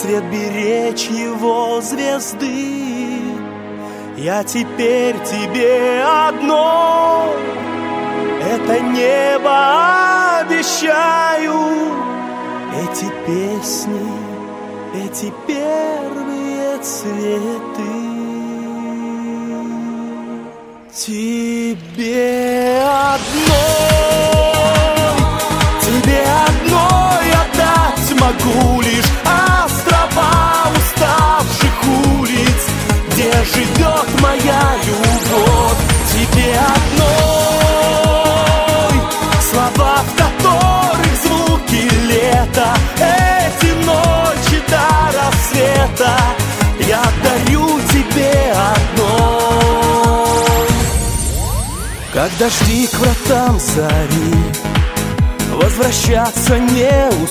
свет беречь его звезды. Я теперь тебе одно это небо обещаю. Эти песни, эти первые цветы тебе одной отдать могу лишь острова уставших улиц, где живет моя любовь. Тебе одной слова, в которых звуки лета, эти ночи до рассвета я дарю тебе одной. Как дожди к вратам зари, возвращаться не